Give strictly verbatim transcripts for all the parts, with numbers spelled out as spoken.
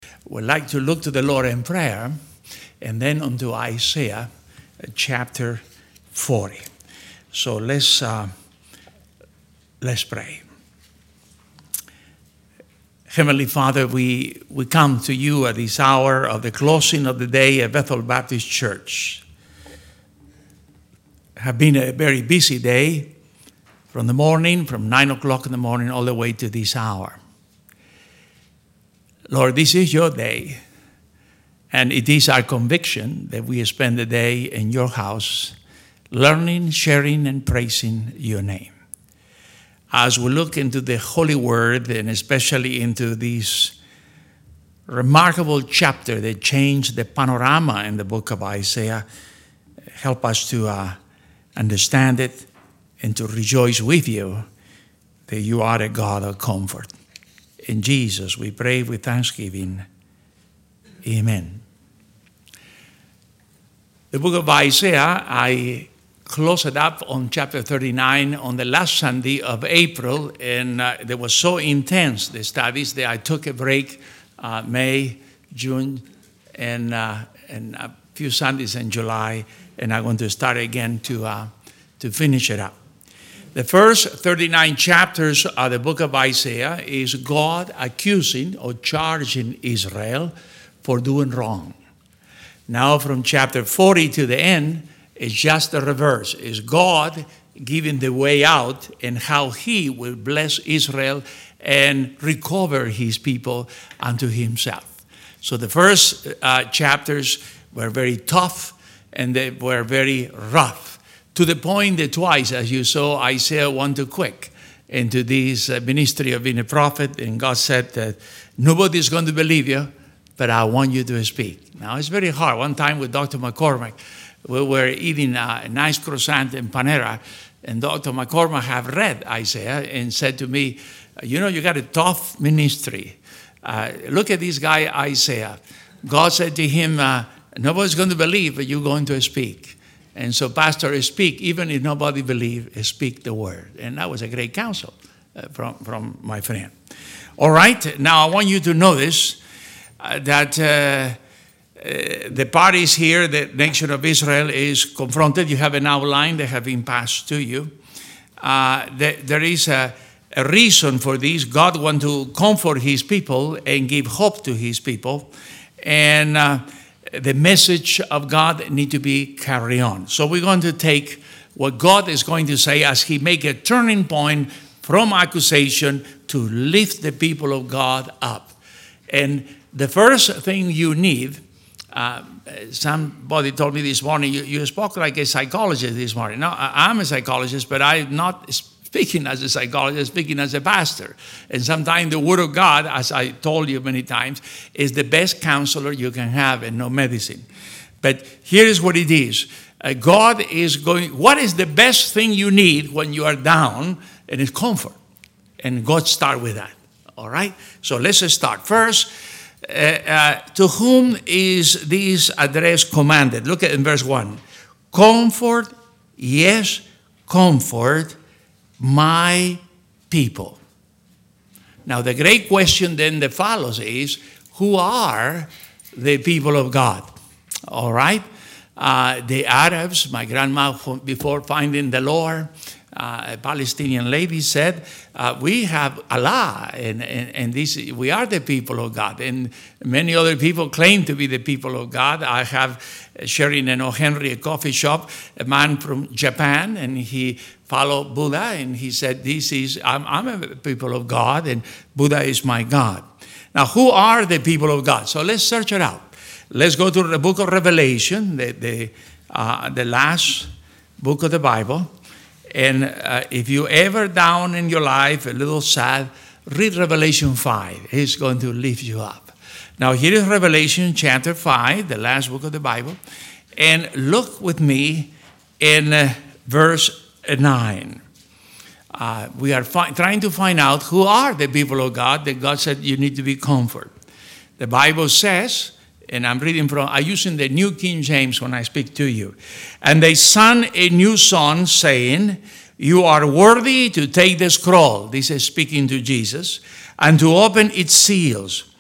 We'd like to look to the Lord in prayer and then onto Isaiah chapter forty. So let's, uh, let's pray. Heavenly Father, we, we come to you at this hour of the closing of the day at Bethel Baptist Church. It has been a very busy day from the morning, from nine o'clock in the morning all the way to this hour. Lord, this is your day, and it is our conviction that we spend the day in your house learning, sharing, and praising your name. As we look into the Holy Word, and especially into this remarkable chapter that changed the panorama in the book of Isaiah, help us to uh, understand it and to rejoice with you that you are a God of comfort. In Jesus, we pray with thanksgiving. Amen. The book of Isaiah, I closed it up on chapter thirty-nine on the last Sunday of April, and uh, they were so intense, the studies, that I took a break uh, May, June, and, uh, and a few Sundays in July, and I'm going to start again to, uh, to finish it up. The first thirty-nine chapters of the book of Isaiah is God accusing or charging Israel for doing wrong. Now from chapter forty to the end, it's just the reverse. It's God giving the way out and how he will bless Israel and recover his people unto himself. So the first uh, chapters were very tough and they were very rough, to the point that twice, as you saw, Isaiah went too quick into this uh, ministry of being a prophet, and God said that nobody's going to believe you, but I want you to speak. Now, it's very hard. One time with Doctor McCormick, we were eating a nice croissant in Panera, and Doctor McCormick have read Isaiah and said to me, you know, you got a tough ministry. Uh, look at this guy, Isaiah. God said to him, uh, nobody's going to believe, but you're going to speak. And so, Pastor, speak, even if nobody believes, speak the word. And that was a great counsel uh, from, from my friend. All right, now I want you to notice uh, that uh, uh, the parties here, the nation of Israel is confronted. You have an outline that have been passed to you. Uh, there, there is a, a reason for this. God wants to comfort his people and give hope to his people. And uh, the message of God need to be carried on. So we're going to take what God is going to say as he make a turning point from accusation to lift the people of God up. And the first thing you need, uh, somebody told me this morning, you, you spoke like a psychologist this morning. No, I'm a psychologist, but I'm not speaking as a psychologist, speaking as a pastor. And sometimes the Word of God, as I told you many times, is the best counselor you can have and no medicine. But here is what it is. Uh, God is going, what is the best thing you need when you are down? And it's comfort. And God start with that. All right? So let's start. First, uh, uh, to whom is this address commanded? Look at in verse one. Comfort, yes, comfort my people. Now, the great question then that follows is, who are the people of God? All right? Uh, the Arabs, my grandma, before finding the Lord, uh, a Palestinian lady said, uh, we have Allah, and, and, and this, we are the people of God. And many other people claim to be the people of God. I have, sharing in O. Henry, a coffee shop, a man from Japan, and he followed Buddha, and he said, this is, I'm, I'm a people of God, and Buddha is my God. Now, who are the people of God? So let's search it out. Let's go to the book of Revelation, the, the, uh, the last book of the Bible. And uh, if you ever down in your life, a little sad, read Revelation five. It's going to lift you up. Now, here is Revelation chapter five, the last book of the Bible. And look with me in uh, verse nine. Uh, we are fi- trying to find out who are the people of God that God said you need to be comforted. The Bible says, and I'm reading from, I'm using the New King James when I speak to you. And they sang a new song saying, you are worthy to take the scroll. This is speaking to Jesus. And to open its seals.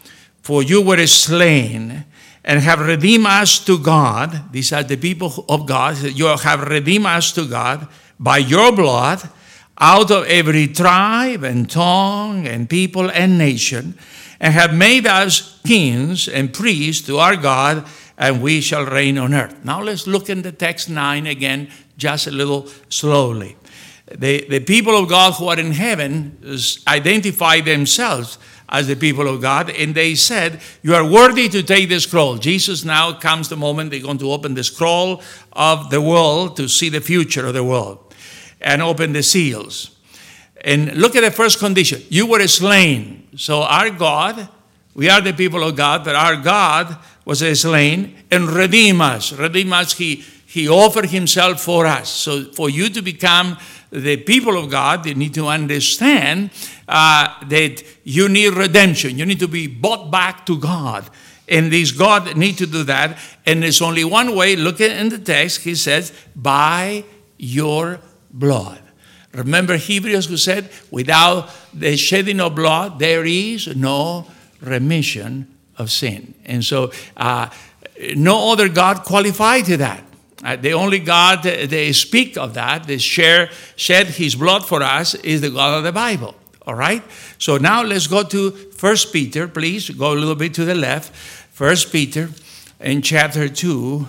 for you were slain and have redeemed us to God. These are the people of God. You have redeemed us to God by your blood out of every tribe and tongue and people and nation, and have made us kings and priests to our God, and we shall reign on earth. Now let's look in the text nine again, just a little slowly. The, the people of God who are in heaven identify themselves as the people of God, and they said, you are worthy to take the scroll. Jesus now comes the moment they're going to open the scroll of the world to see the future of the world and open the seals. And look at the first condition. You were slain. So our God, we are the people of God, but our God was slain and redeemed us. Redeemed us, he, he offered himself for us. So for you to become the people of God, you need to understand uh, that you need redemption. You need to be bought back to God. And this God need to do that. And there's only one way. Look at in the text. He says, by your blood. Remember Hebrews who said, without the shedding of blood, there is no remission of sin. And so uh, no other God qualified to that. Uh, the only God that they speak of that, they share, shed his blood for us, is the God of the Bible. All right? So now let's go to First Peter. Please go a little bit to the left. First Peter in chapter two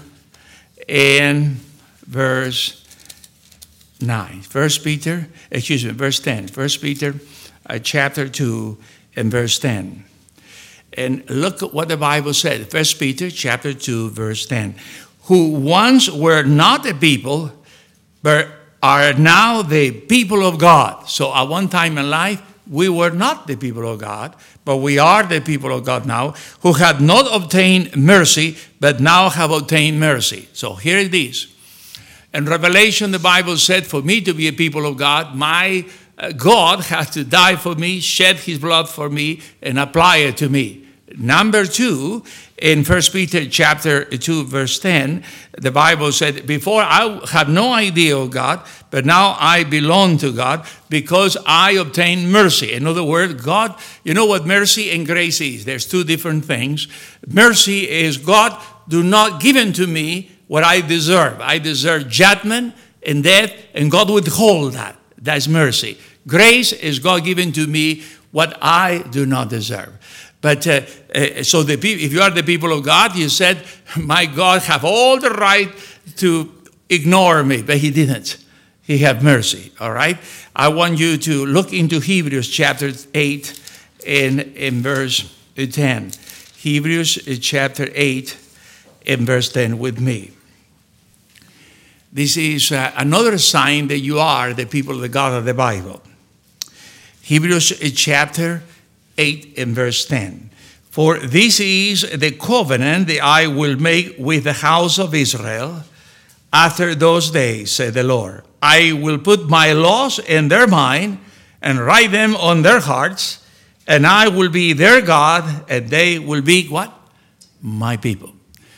and verse nine. First Peter, excuse me, verse ten. First Peter uh, chapter two and verse ten. And look at what the Bible said. First Peter chapter two, verse ten. Who once were not a people, but are now the people of God. So at one time in life, we were not the people of God, but we are the people of God now, who had not obtained mercy, but now have obtained mercy. So here it is. In Revelation, the Bible said, for me to be a people of God, my uh, God has to die for me, shed his blood for me, and apply it to me. Number two, in First Peter chapter two, verse ten, the Bible said, before I had no idea of God, but now I belong to God because I obtained mercy. In other words, God, you know what mercy and grace is? There's two different things. Mercy is God do not give unto me what I deserve. I deserve judgment and death, and God withhold that. That's mercy. Grace is God giving to me what I do not deserve. But uh, uh, so the if you are the people of God, you said, my God have all the right to ignore me, but he didn't. He had mercy, all right? I want you to look into Hebrews chapter eight and in verse ten. Hebrews chapter eight and verse ten with me. This is uh, another sign that you are the people of the God of the Bible. Hebrews chapter eight and verse ten. For this is the covenant that I will make with the house of Israel after those days, said the Lord. I will put my laws in their mind and write them on their hearts, and I will be their God, and they will be what? My people.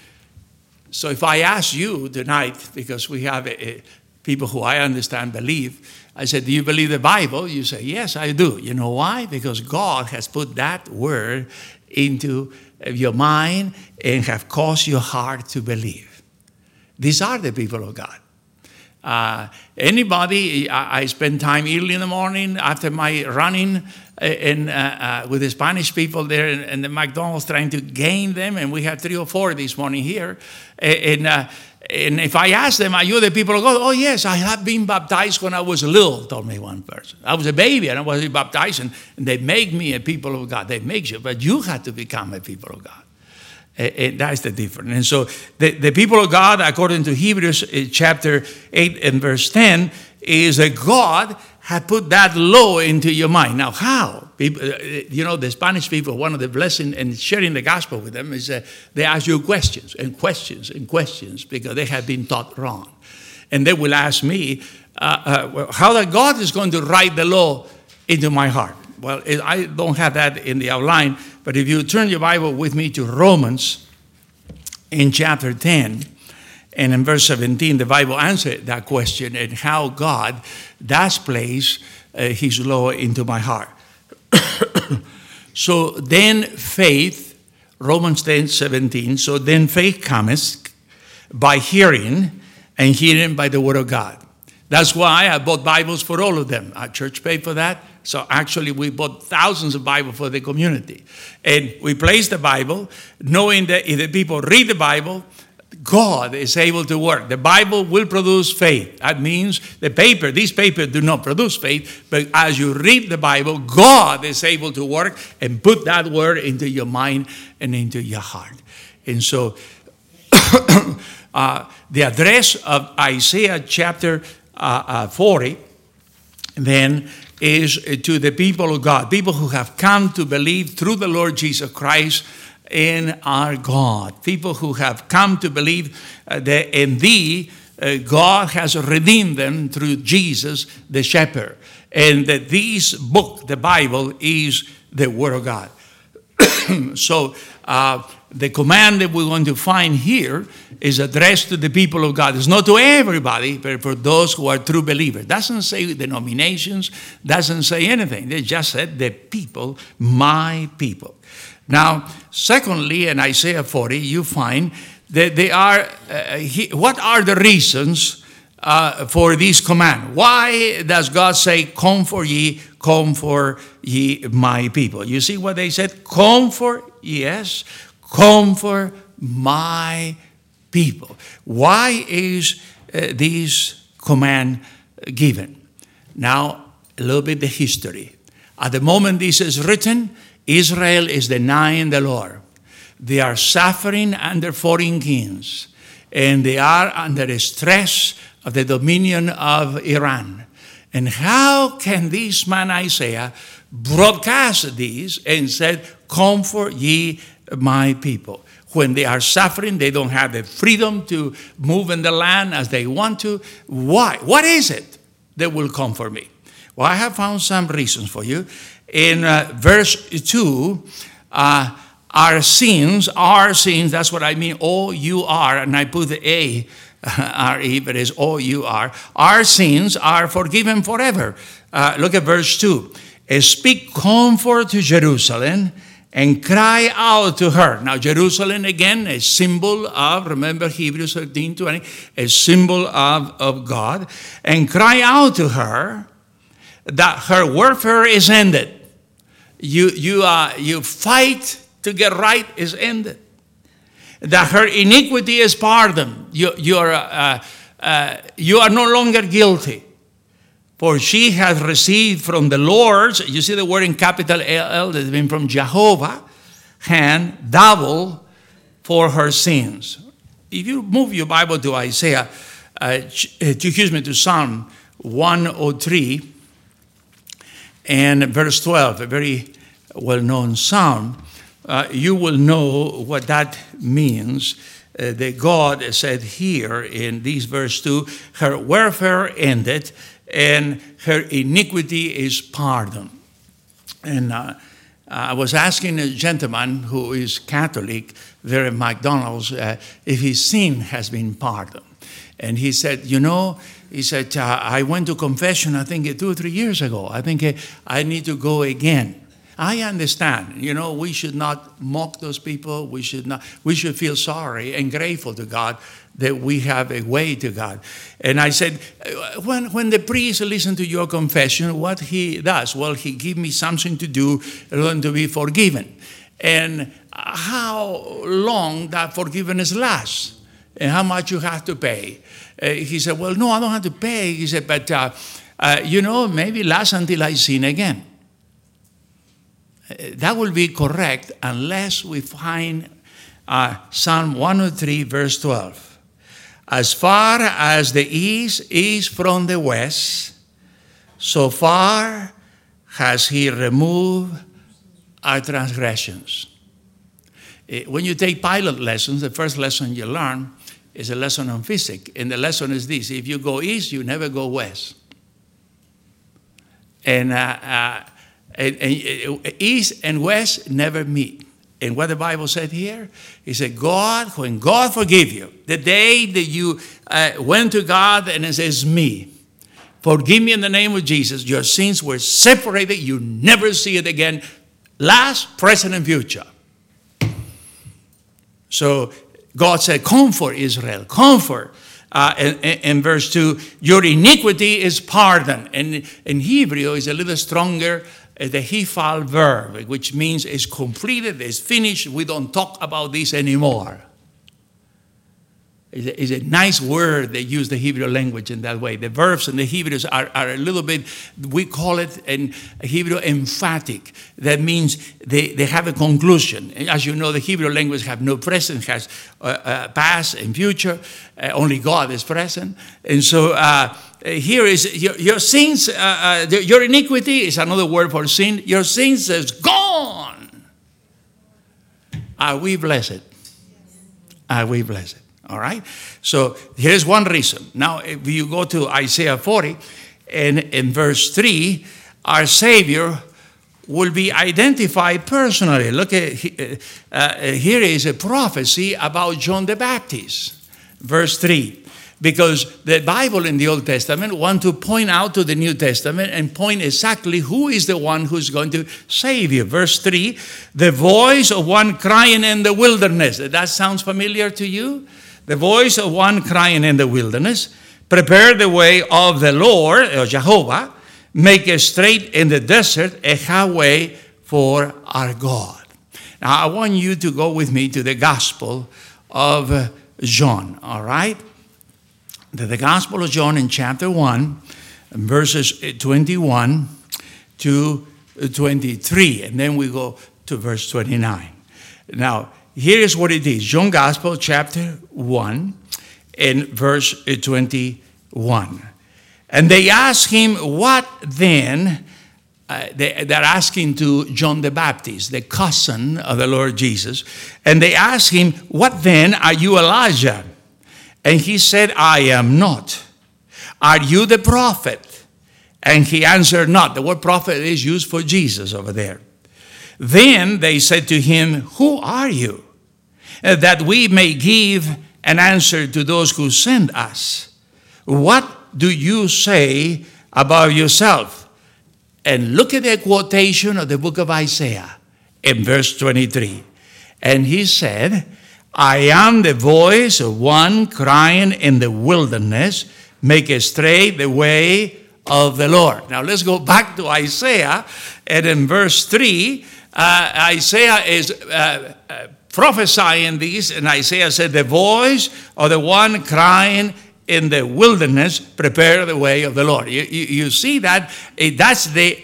So if I ask you tonight, because we have a, a, people who I understand believe, I said, do you believe the Bible? You say, yes, I do. You know why? Because God has put that word into your mind and have caused your heart to believe. These are the people of God. Uh, anybody, I, I spend time early in the morning after my running and uh, uh, with the Spanish people there in, in the McDonald's trying to gain them, and we had three or four this morning here. And, uh, and if I ask them, are you the people of God? Oh, yes, I have been baptized when I was little, told me one person. I was a baby and I was baptized, and, and they make me a people of God. They make you, but you had to become a people of God. And that's the difference. And so the, the people of God, according to Hebrews chapter eight and verse ten, is that God had put that law into your mind. Now, how? People, you know, the Spanish people, one of the blessings and sharing the gospel with them is uh, they ask you questions and questions and questions because they have been taught wrong. And they will ask me uh, uh, how that God is going to write the law into my heart. Well, I don't have that in the outline, but if you turn your Bible with me to Romans in chapter ten, and in verse seventeen, the Bible answered that question and how God does place uh, his law into my heart. So then faith Romans ten seventeen. So then faith cometh by hearing, and hearing by the word of God. That's why I bought Bibles for all of them. Our church paid for that. So actually we bought thousands of Bibles for the community. And we placed the Bible, knowing that if the people read the Bible, God is able to work. The Bible will produce faith. That means the paper, these papers do not produce faith, but as you read the Bible, God is able to work and put that word into your mind and into your heart. And so uh, the address of Isaiah chapter uh, uh, forty then is to the people of God, people who have come to believe through the Lord Jesus Christ in our God, people who have come to believe uh, that in thee uh, God has redeemed them through Jesus the shepherd, and that this book, the Bible, is the Word of God. So uh, the command that we're going to find here is addressed to the people of God. It's not to everybody, but for those who are true believers. Doesn't say denominations, doesn't say anything. They just said the people, my people. Now, secondly, in Isaiah forty, you find that they are, uh, he, what are the reasons uh, for this command? Why does God say, come for ye, come for ye, my people? You see what they said? Come for, yes, come for my people. Why is uh, this command given? Now, a little bit the history. At the moment this is written, Israel is denying the Lord. They are suffering under foreign kings, and they are under the stress of the dominion of Iran. And how can this man Isaiah broadcast this and said, comfort ye my people? When they are suffering, they don't have the freedom to move in the land as they want to. Why? What is it that will comfort me? Well, I have found some reasons for you. In uh, verse two, uh, our sins, our sins, that's what I mean, O U R, and I put the A, R E, but it's O U R. Our sins are forgiven forever. Uh, look at verse two. Speak comfort to Jerusalem and cry out to her. Now, Jerusalem, again, a symbol of, remember Hebrews thirteen twenty, a symbol of, of God. And cry out to her that her warfare is ended. You, you, uh, you fight to get right is ended. That her iniquity is pardoned. You, you're, uh, uh, you are no longer guilty. For she has received from the Lord's, you see the word in capital L, that's been from Jehovah, hand, double for her sins. If you move your Bible to Isaiah, uh, excuse me, to Psalm one oh three, and verse twelve, a very well-known psalm, uh, you will know what that means. Uh, that God said here in this verse two, her warfare ended, and her iniquity is pardoned. And uh, I was asking a gentleman who is Catholic there at McDonald's uh, if his sin has been pardoned. And he said, you know, he said, uh, I went to confession, I think two or three years ago. I think uh, I need to go again. I understand, you know, we should not mock those people. We should not, we should feel sorry and grateful to God that we have a way to God. And I said, when, when the priest listens to your confession, what he does? Well, he gives me something to do in order to be forgiven. And how long that forgiveness lasts and how much you have to pay. Uh, he said, well, no, I don't have to pay. He said, but, uh, uh, you know, maybe last until I sin again. That will be correct unless we find uh, Psalm one oh three, verse twelve. As far as the east is from the west, so far has he removed our transgressions. When you take pilot lessons, the first lesson you learn is a lesson on physics. And the lesson is this: if you go east, you never go west. And, uh, uh, and, and east and west never meet. And what the Bible said here, he said, God, when God forgive you, the day that you uh, went to God and it says, me, forgive me in the name of Jesus, your sins were separated, you never see it again, last, present, and future. So God said, comfort Israel, comfort. Uh, in, in verse two, your iniquity is pardoned. And in Hebrew, it's a little stronger, uh, the hifal verb, which means it's completed, it's finished. We don't talk about this anymore. It's a, it's a nice word. They use the Hebrew language in that way. The verbs in the Hebrews are, are a little bit, we call it in Hebrew emphatic. That means they, they have a conclusion. As you know, the Hebrew language have no present, has uh, uh, past and future. Uh, only God is present. And so uh, here is your, your sins, uh, uh, your iniquity is another word for sin. Your sins is gone. Are we blessed? Are we blessed? All right? So here's one reason. Now, if you go to Isaiah forty, and in verse three, our Savior will be identified personally. Look at, uh, here is a prophecy about John the Baptist. Verse three. Because the Bible in the Old Testament want to point out to the New Testament and point exactly who is the one who's going to save you. Verse three, the voice of one crying in the wilderness. That sounds familiar to you? The voice of one crying in the wilderness, prepare the way of the Lord, or Jehovah, make it straight in the desert a highway for our God. Now, I want you to go with me to the Gospel of John, all right? The, the Gospel of John in chapter one, verses twenty-one to twenty-three, and then we go to verse twenty-nine. Now, here is what it is. John Gospel, chapter one, and verse twenty-one. And they ask him, what then? Uh, they, they're asking to John the Baptist, the cousin of the Lord Jesus. And they ask him, what then? Are you Elijah? And he said, I am not. Are you the prophet? And he answered not. The word prophet is used for Jesus over there. Then they said to him, who are you? That we may give an answer to those who send us. What do you say about yourself? And look at the quotation of the book of Isaiah in verse twenty-three. And he said, I am the voice of one crying in the wilderness, make straight the way of the Lord. Now let's go back to Isaiah, and in verse three, uh, Isaiah is uh, uh, prophesying this, and Isaiah said, the voice of the one crying in the wilderness, prepare the way of the Lord. You, you, you see that? That's the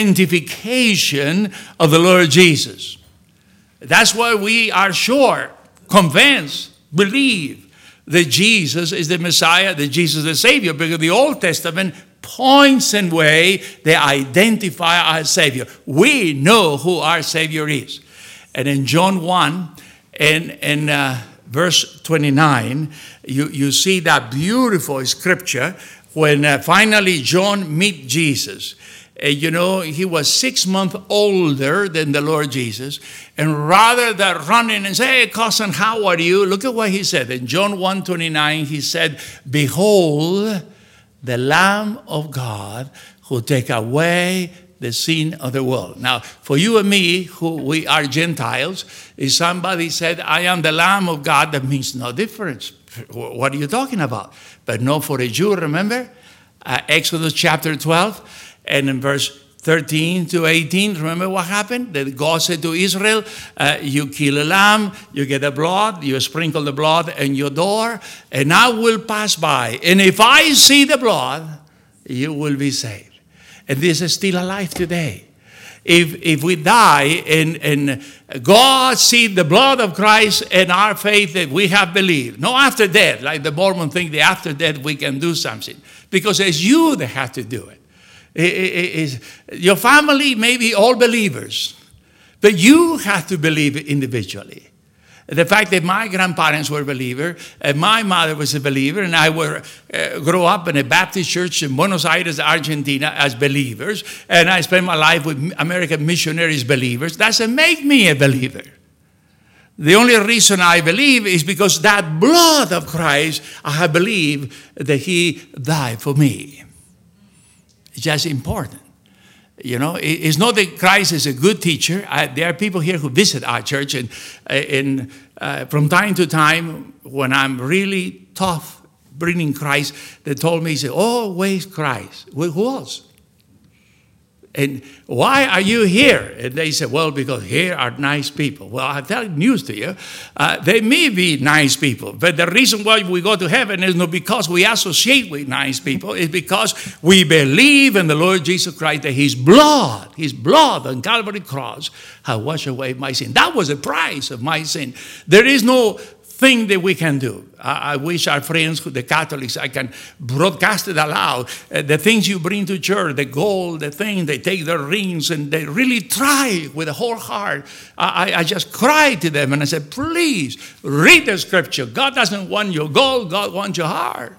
identification of the Lord Jesus. That's why we are sure, convinced, believe that Jesus is the Messiah, that Jesus is the Savior, because the Old Testament points and way they identify our Savior. We know who our Savior is. And in John one, and, and uh, verse twenty-nine, you, you see that beautiful scripture when uh, finally John meet Jesus. Uh, you know, he was six months older than the Lord Jesus. And rather than running and say, hey, cousin, how are you? Look at what he said. In John one twenty-nine, he said, behold, the Lamb of God who take away the sin of the world. Now, for you and me, who we are Gentiles, if somebody said, I am the Lamb of God, that means no difference. What are you talking about? But no, for a Jew, remember? Uh, Exodus chapter twelve, and in verse thirteen to eighteen, remember what happened? That God said to Israel, uh, you kill a lamb, you get the blood, you sprinkle the blood in your door, and I will pass by. And if I see the blood, you will be saved. And this is still alive today. If if we die and, and God see the blood of Christ and our faith that we have believed, no after death, like the Mormon think that after death we can do something. Because it's you that have to do it. It, it, it. Your family may be all believers, but you have to believe individually. The fact that my grandparents were believers, and my mother was a believer, and I were uh, grew up in a Baptist church in Buenos Aires, Argentina, as believers, and I spent my life with American missionaries, believers. Doesn't make me a believer. The only reason I believe is because that blood of Christ, I believe that He died for me. It's just important. You know, it's not that Christ is a good teacher. I, there are people here who visit our church, and, and uh, from time to time, when I'm really tough bringing Christ, they told me, say, always Christ. Well, who else? And why are you here? And they said, well, because here are nice people. Well, I tell news to you. Uh, they may be nice people, but the reason why we go to heaven is not because we associate with nice people. It's because we believe in the Lord Jesus Christ, that his blood, his blood on Calvary cross has washed away my sin. That was the price of my sin. There is no thing that we can do. I, I wish our friends, the Catholics, I can broadcast it aloud. Uh, the things you bring to church, the gold, the thing, they take their rings and they really try with a whole heart. I, I just cried to them and I said, please read the scripture. God doesn't want your gold, God wants your heart.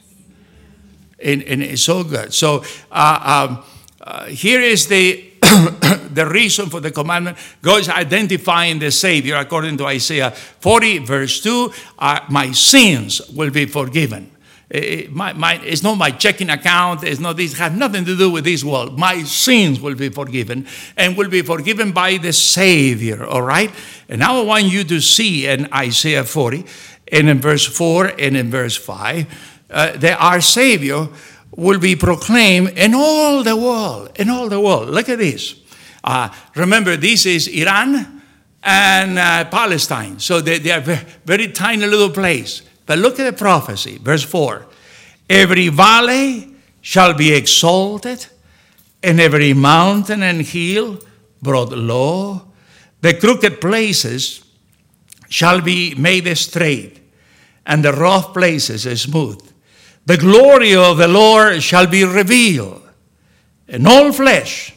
And, and it's so good. So uh, um, uh, here is the the reason for the commandment. God is identifying the Savior according to Isaiah forty, verse two. Uh, my sins will be forgiven. It, my, my, it's not my checking account. It's not this. It has nothing to do with this world. My sins will be forgiven and will be forgiven by the Savior. All right? And now I want you to see in Isaiah forty and in verse four and in verse five uh, that our Savior will be proclaimed in all the world, in all the world. Look at this. Uh, remember, this is Iran and uh, Palestine. So they, they are very, very tiny little place. But look at the prophecy, verse four. Every valley shall be exalted, and every mountain and hill brought low. The crooked places shall be made straight, and the rough places smooth. The glory of the Lord shall be revealed, and all flesh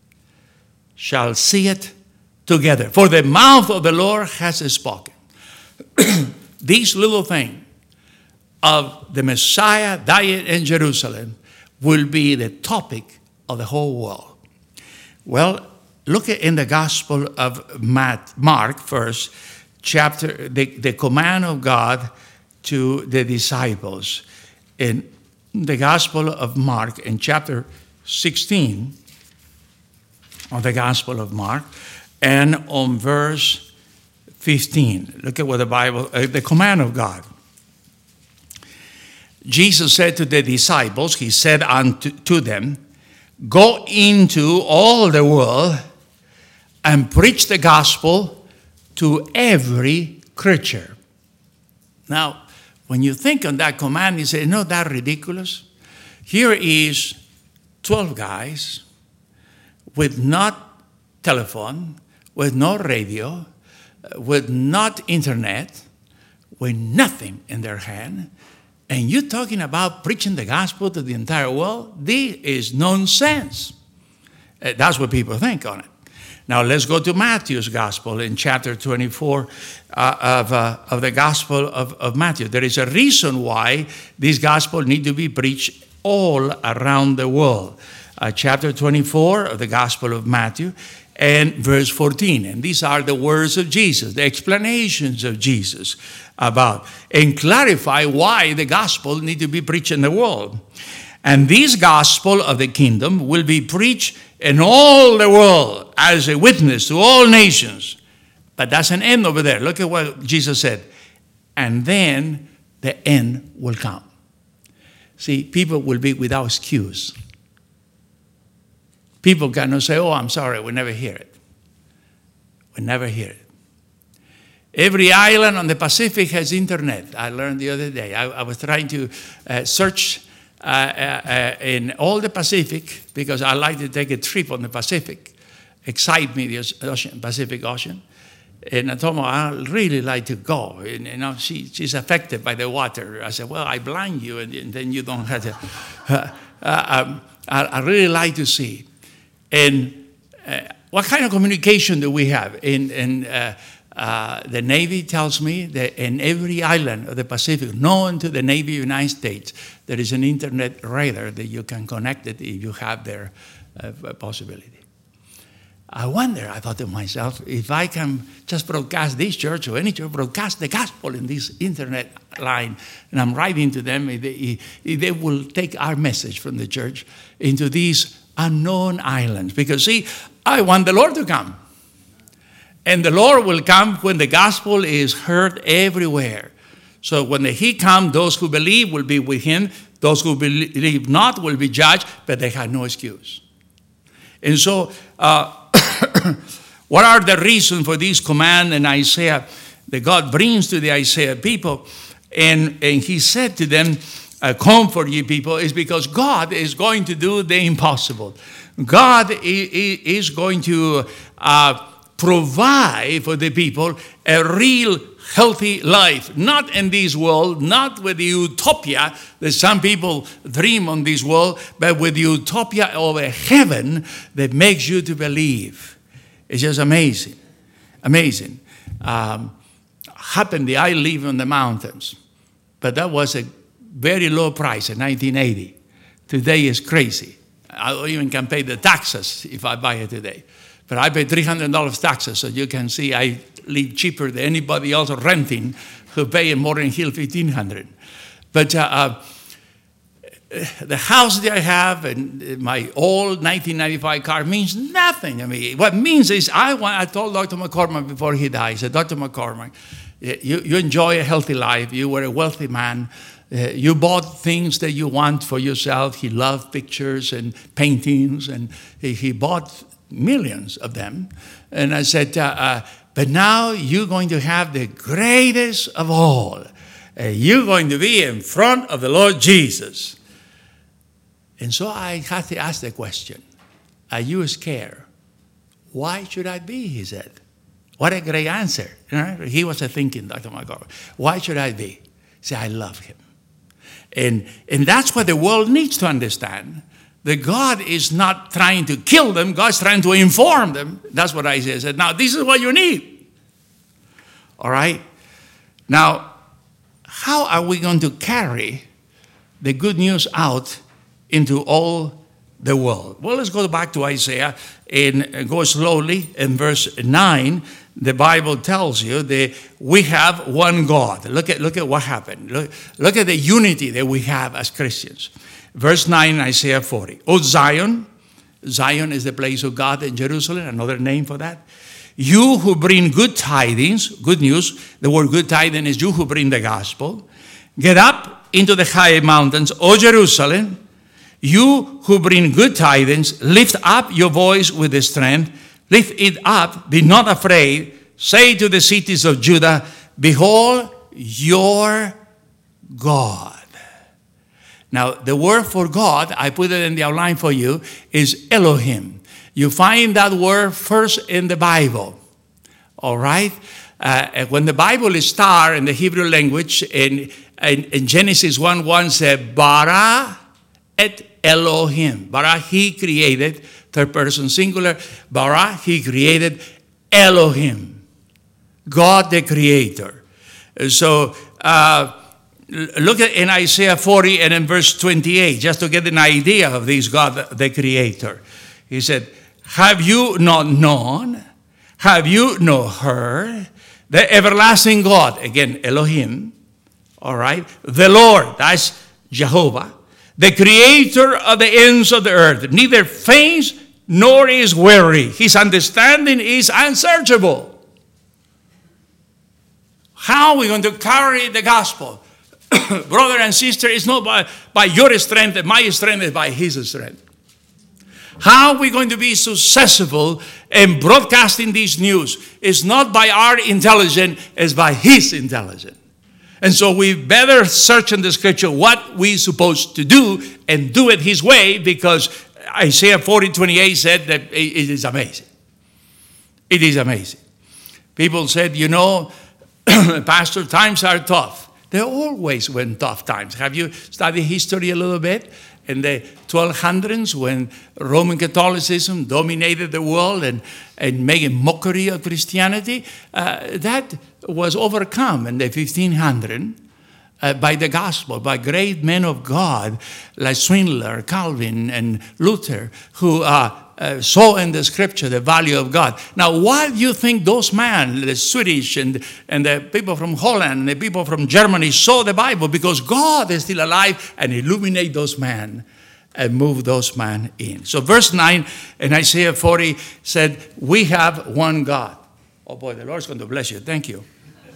shall see it together. For the mouth of the Lord has spoken. This little thing of the Messiah dying in Jerusalem will be the topic of the whole world. Well, look at in the Gospel of Mark first, chapter, the, the command of God to the disciples. In the Gospel of Mark, in chapter sixteen of the Gospel of Mark, and on verse fifteen. Look at what the Bible, uh, the command of God. Jesus said to the disciples, he said unto to them, go into all the world and preach the gospel to every creature. Now, when you think on that command, you say, isn't that ridiculous? Here is twelve guys with not telephone, with no radio, with not internet, with nothing in their hand, and you're talking about preaching the gospel to the entire world? This is nonsense. Uh, that's what people think on it. Now let's go to Matthew's gospel in chapter twenty-four uh, of, uh, of the gospel of, of Matthew. There is a reason why this gospel needs to be preached all around the world. Uh, chapter twenty-four of the gospel of Matthew and verse fourteen. And these are the words of Jesus, the explanations of Jesus about and clarify why the gospel needs to be preached in the world. And this gospel of the kingdom will be preached in all the world as a witness to all nations. But that's an end over there. Look at what Jesus said. And then the end will come. See, people will be without excuse. People cannot say, oh, I'm sorry, we never hear it. We never hear it. Every island on the Pacific has internet. I learned the other day. I, I was trying to uh, search Uh, uh, uh, in all the Pacific, because I like to take a trip on the Pacific, excite me, the ocean, Pacific Ocean. And I told her, I really like to go. And you know, she, she's affected by the water. I said, well, I blind you, and, and then you don't have to. Uh, uh, um, I, I really like to see. And uh, what kind of communication do we have? In, in uh, Uh, the Navy tells me that in every island of the Pacific, known to the Navy of the United States, there is an internet radar that you can connect it if you have their uh, possibility. I wonder, I thought to myself, if I can just broadcast this church or any church, broadcast the gospel in this internet line, and I'm writing to them, if they, if they will take our message from the church into these unknown islands. Because see, I want the Lord to come. And the Lord will come when the gospel is heard everywhere. So when he comes, those who believe will be with him. Those who believe not will be judged, but they have no excuse. And so, uh, what are the reasons for this command in Isaiah that God brings to the Isaiah people? And, and he said to them, uh, comfort ye people, is because God is going to do the impossible. God is going to uh, provide for the people a real healthy life, not in this world, not with the utopia that some people dream on this world, but with the utopia of a heaven that makes you to believe. It's just amazing, amazing. Um, happened that I live in the mountains, but that was a very low price in nineteen eighty. Today is crazy. I even can pay the taxes if I buy it today. But I pay three hundred dollars taxes, so you can see I live cheaper than anybody else renting who pay in Morgan Hill fifteen hundred dollars. But uh, uh, the house that I have and my old nineteen ninety-five car means nothing to me. What it means is I want, I told Doctor McCormick before he died, I said, Doctor McCormick, you, you enjoy a healthy life. You were a wealthy man. Uh, you bought things that you want for yourself. He loved pictures and paintings, and he, he bought millions of them. And I said, uh, uh, but now you're going to have the greatest of all. Uh, you're going to be in front of the Lord Jesus. And so I had to ask the question, are you scared? Why should I be, he said. What a great answer. Right? He was a thinking, Doctor McCormick. Why should I be? He said, I love him. And, and that's what the world needs to understand. That God is not trying to kill them. God's trying to inform them. That's what Isaiah said. Now, this is what you need. All right? Now, how are we going to carry the good news out into all the world? Well, let's go back to Isaiah and go slowly. In verse nine, the Bible tells you that we have one God. Look at, look at what happened. Look, look at the unity that we have as Christians. Verse nine, Isaiah forty. O Zion, Zion is the place of God in Jerusalem, another name for that. You who bring good tidings, good news, the word good tidings is you who bring the gospel. Get up into the high mountains, O Jerusalem. You who bring good tidings, lift up your voice with the strength. Lift it up, be not afraid. Say to the cities of Judah, behold your God. Now, the word for God, I put it in the outline for you, is Elohim. You find that word first in the Bible. All right? Uh, when the Bible is started in the Hebrew language, in, in, in Genesis one one said, Bara et Elohim. Bara, he created, third person singular. Bara, he created Elohim. God the Creator. So, uh, look at in Isaiah forty and in verse twenty-eight, just to get an idea of this God, the Creator. He said, have you not known? Have you not heard? The everlasting God, again, Elohim, all right? The Lord, that's Jehovah, the Creator of the ends of the earth, neither faints nor is weary. His understanding is unsearchable. How are we going to carry the gospel? Brother and sister, it's not by, by your strength, my strength is by his strength. How are we going to be successful in broadcasting this news? It's not by our intelligence, it's by his intelligence. And so we better search in the scripture what we're supposed to do and do it his way, because Isaiah forty twenty-eight said that it is amazing. It is amazing. People said, you know, Pastor, times are tough. They always were tough times. Have you studied history a little bit? In the twelve hundreds, when Roman Catholicism dominated the world and, and made a mockery of Christianity, uh, that was overcome in the fifteen hundreds uh, by the gospel, by great men of God like Zwingli, Calvin, and Luther, who uh, uh, saw in the scripture the value of God. Now, why do you think those men, the Swedish and, and the people from Holland and the people from Germany saw the Bible? Because God is still alive and illuminate those men and move those men in. So verse nine in Isaiah forty said, we have one God. Oh boy, the Lord's going to bless you. Thank you.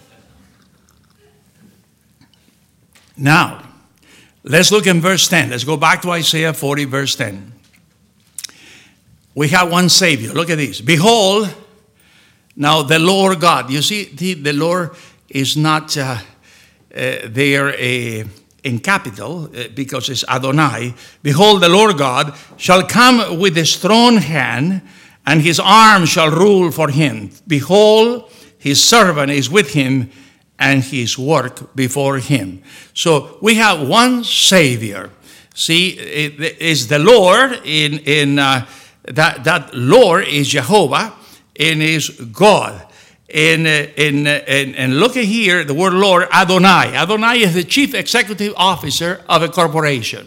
Now, let's look in verse ten. Let's go back to Isaiah forty, verse ten. We have one Savior. Look at this. Behold, now the Lord God. You see, the, the Lord is not uh, uh, there uh, in capital uh, because it's Adonai. Behold, the Lord God shall come with a strong hand, and his arm shall rule for him. Behold, his servant is with him, and his work before him. So we have one Savior. See, it is the Lord in in. Uh, That, that Lord is Jehovah and is God. And, uh, and, uh, and, and look at here, the word Lord, Adonai. Adonai is the chief executive officer of a corporation.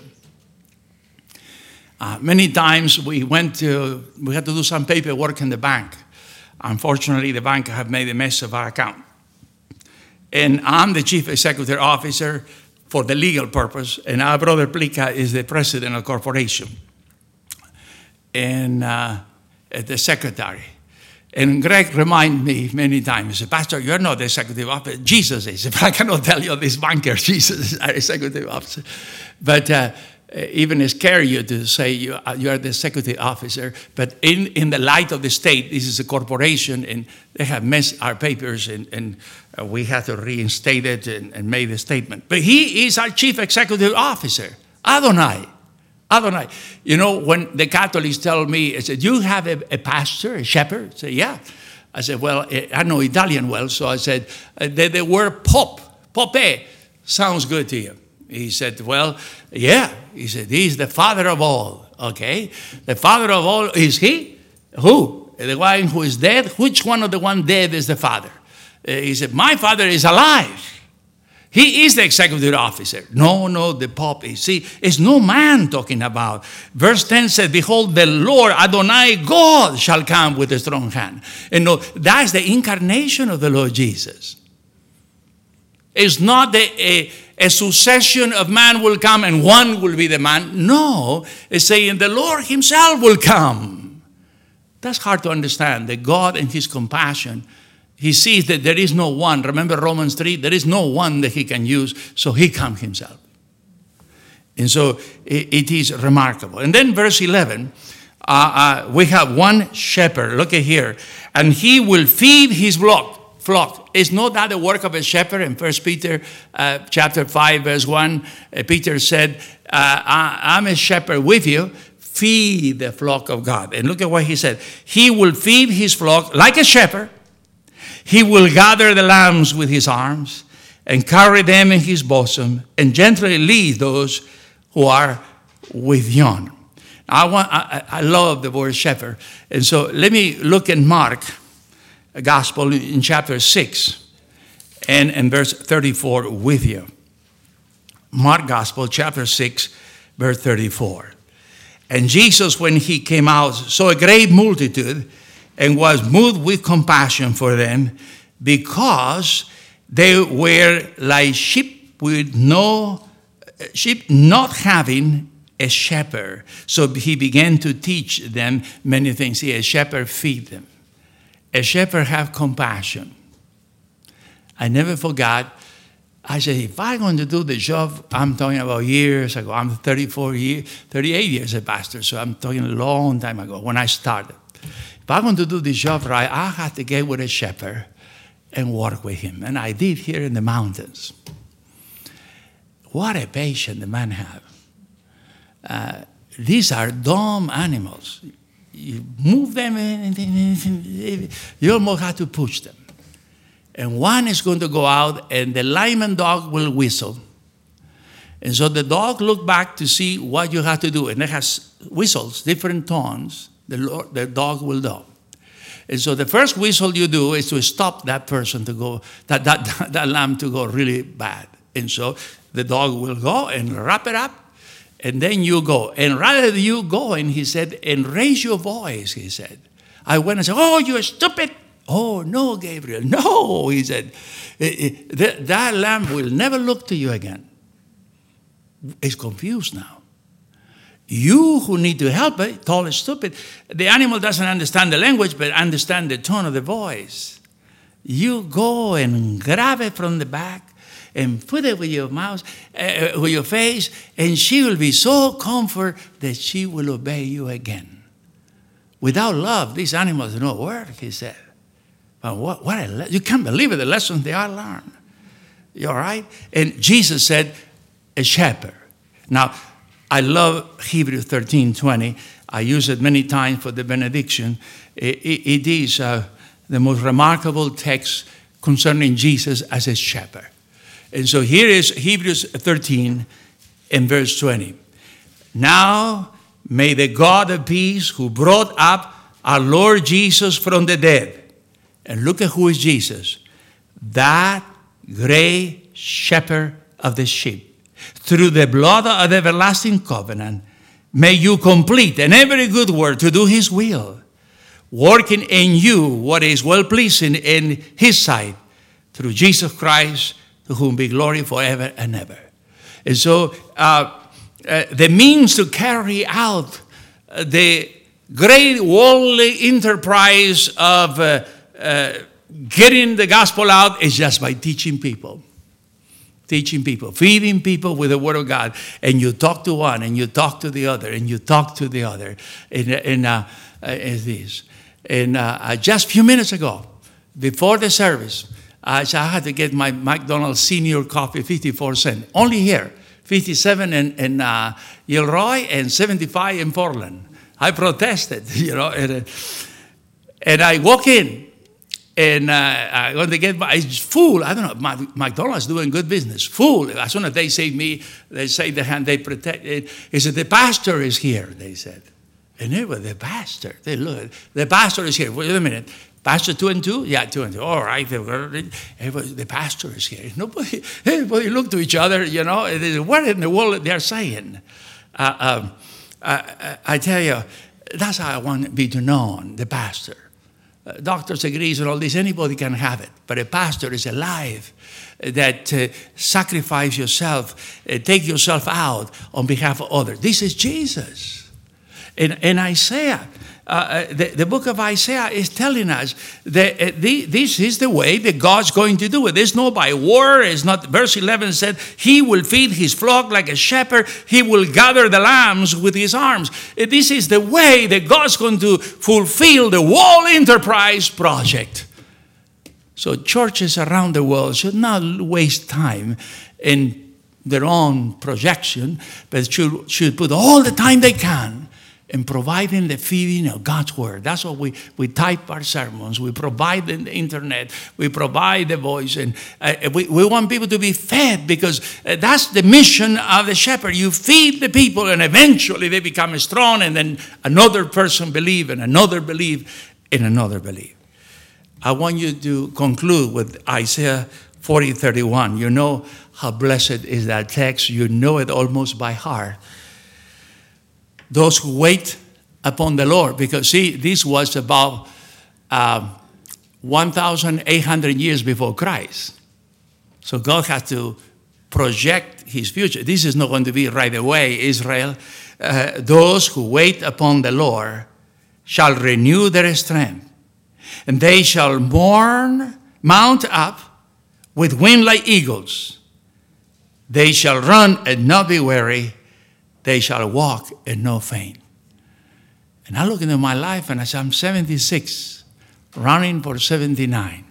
Uh, many times we went to, we had to do some paperwork in the bank. Unfortunately, the bank have made a mess of our account. And I'm the chief executive officer for the legal purpose, and our brother Plica is the president of the corporation. And uh, the secretary. And Greg reminded me many times, he said, Pastor, you're not the executive officer. Jesus is. But I cannot tell you this banker, Jesus is our executive officer. But uh, even it's scary you to say you are, you are the executive officer. But in, in the light of the state, this is a corporation, and they have messed our papers, and, and uh, we had to reinstate it and, and make the statement. But he is our chief executive officer, Adonai. Adonai. You know, when the Catholics tell me, I said, you have a, a pastor, a shepherd? I said, yeah. I said, well, I know Italian well, so I said, the, the word pop, pope, sounds good to you. He said, well, yeah. He said, he's the father of all, okay? The father of all is he? Who? The one who is dead? Which one of the one dead is the father? Uh, he said, my father is alive. He is the executive officer. No, no, the Pope is. See, it's no man talking about. Verse ten said, behold, the Lord, Adonai, God, shall come with a strong hand. And no, that's the incarnation of the Lord Jesus. It's not the, a, a succession of man will come and one will be the man. No, it's saying the Lord himself will come. That's hard to understand, that God and his compassion, he sees that there is no one. Remember Romans three? There is no one that he can use, so he comes himself. And so it, it is remarkable. And then verse eleven, uh, uh, we have one shepherd. Look at here. And he will feed his flock. flock. Is not that the work of a shepherd? In First Peter uh, chapter five, verse one, uh, Peter said, uh, I, I'm a shepherd with you. Feed the flock of God. And look at what he said. He will feed his flock like a shepherd. He will gather the lambs with his arms and carry them in his bosom and gently lead those who are with young. I want. I, I love the word shepherd. And so let me look in Mark Gospel in chapter six and, and verse thirty-four with you. Mark Gospel chapter six, verse thirty-four. And Jesus, when he came out, saw a great multitude and was moved with compassion for them, because they were like sheep with no sheep not having a shepherd. So he began to teach them many things. See, a shepherd feed them. A shepherd have compassion. I never forgot. I said, if I'm going to do the job, I'm talking about years ago. I'm thirty-four years, thirty-eight years a pastor, so I'm talking a long time ago when I started. If I'm going to do this job right, I have to get with a shepherd and work with him. And I did here in the mountains. What a patience the man have. Uh, these are dumb animals. You move them, and you almost have to push them. And one is going to go out, and the lineman dog will whistle. And so the dog look back to see what you have to do. And it has whistles, different tones. The, Lord, the dog will do. And so the first whistle you do is to stop that person to go, that, that, that lamb to go really bad. And so the dog will go and wrap it up, and then you go. And rather than you going, he said, and raise your voice, he said. I went and said, oh, you're stupid. Oh, no, Gabriel, no, he said. That, that lamb will never look to you again. It's confused now. You who need to help it, tall and stupid. The animal doesn't understand the language, but understand the tone of the voice. You go and grab it from the back and put it with your mouth, uh, with your face, and she will be so comforted that she will obey you again. Without love, these animals don't work, he said. But what, what a le- you can't believe it, the lessons they are learned. You all right? And Jesus said, a shepherd. Now, I love Hebrews thirteen twenty. I use it many times for the benediction. It, it, it is uh, the most remarkable text concerning Jesus as a shepherd. And so here is Hebrews thirteen and verse twenty. Now may the God of peace, who brought up our Lord Jesus from the dead, and look at who is Jesus, that great shepherd of the sheep, through the blood of the everlasting covenant, may you complete in every good work to do his will, working in you what is well-pleasing in his sight, through Jesus Christ, to whom be glory forever and ever. And so uh, uh, the means to carry out uh, the great worldly enterprise of uh, uh, getting the gospel out is just by teaching people. Teaching people, feeding people with the word of God. And you talk to one, and you talk to the other, and you talk to the other. And, and uh, uh, is this. And uh, just a few minutes ago, before the service, uh, so I had to get my McDonald's senior coffee, fifty-four cents. Only here, fifty-seven in, in uh, Gilroy and seventy-five in Portland. I protested, you know. And, uh, and I walk in. And uh, I want to get, it's full. I don't know, McDonald's doing good business. Full. As soon as they say me, they say the hand they protect it. He said, the pastor is here, they said. And it was the pastor. They look, the pastor is here. Wait a minute. Pastor two and two? Yeah, two and two. All right. The pastor is here. Nobody, everybody looked to each other, you know. What in the world they're saying? Uh, um, I, I tell you, that's how I want to be known, the pastor. Uh, doctors agrees and all this, anybody can have it. But a pastor is alive uh, that uh, sacrifice yourself, uh, take yourself out on behalf of others. This is Jesus. In, in Isaiah, uh, the, the book of Isaiah is telling us that uh, the, this is the way that God's going to do it. It's not by war. It's not. Verse eleven said, he will feed his flock like a shepherd. He will gather the lambs with his arms. Uh, this is the way that God's going to fulfill the whole enterprise project. So churches around the world should not waste time in their own projection, but should, should put all the time they can in providing the feeding of God's word. That's what we, we type our sermons. We provide the internet. We provide the voice. And uh, we, we want people to be fed because uh, that's the mission of the shepherd. You feed the people and eventually they become strong and then another person believe and another believe and another believe. I want you to conclude with Isaiah forty thirty-one. You know how blessed is that text. You know it almost by heart. Those who wait upon the Lord, because see, this was about uh, one thousand eight hundred years before Christ. So God has to project his future. This is not going to be right away, Israel. Uh, those who wait upon the Lord shall renew their strength, and they shall mourn, mount up with wings like eagles. They shall run and not be weary. They shall walk and not faint. And I look into my life and I say, I'm seventy-six, running for seventy-nine.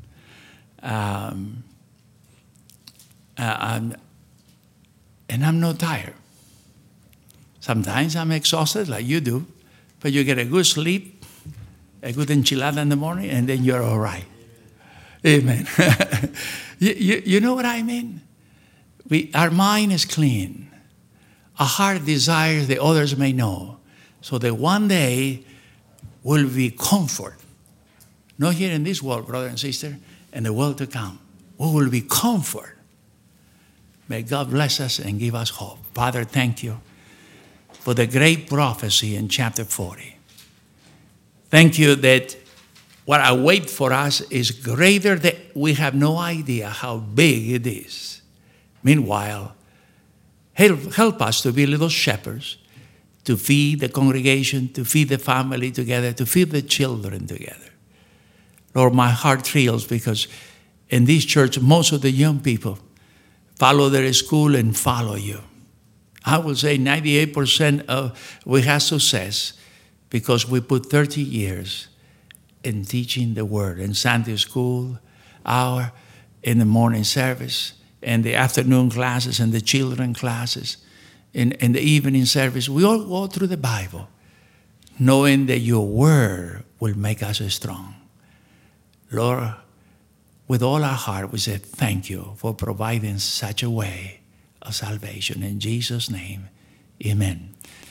Um, uh, I'm, and I'm not tired. Sometimes I'm exhausted like you do, but you get a good sleep, a good enchilada in the morning, and then you're all right. Amen. you, you, you know what I mean? We, our mind is clean. Our heart desires that others may know, so that one day will be comfort. Not here in this world, brother and sister, in the world to come. We will be comfort. May God bless us and give us hope. Father, thank you for the great prophecy in chapter forty. Thank you that what awaits for us is greater than we have no idea how big it is. Meanwhile, Help, help us to be little shepherds, to feed the congregation, to feed the family together, to feed the children together. Lord, my heart thrills because in this church, most of the young people follow their school and follow you. I would say ninety-eight percent of we have success because we put thirty years in teaching the word in Sunday school, hour, in the morning service, and the afternoon classes, and the children classes, in, in the evening service. We all go through the Bible, knowing that your word will make us strong. Lord, with all our heart, we say thank you for providing such a way of salvation. In Jesus' name, amen.